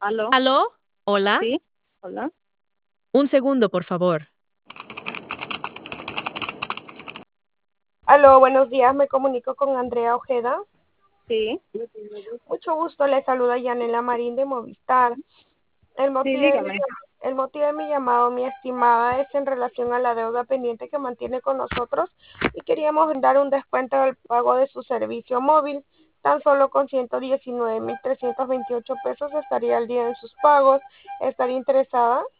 ¿Aló? ¿Aló? Hola. Sí, hola. Un segundo, por favor. Aló, buenos días, me comunico con Andrea Ojeda. Sí, Mucho gusto, le saluda Yanela Marín de Movistar. El sí, motivo de mi, dígame. el motivo de mi llamado, mi estimada, es en relación a la deuda pendiente que mantiene con nosotros y queríamos dar un descuento del pago de su servicio móvil. Tan solo con 119.328 pesos estaría al día en sus pagos. ¿Estaría interesada?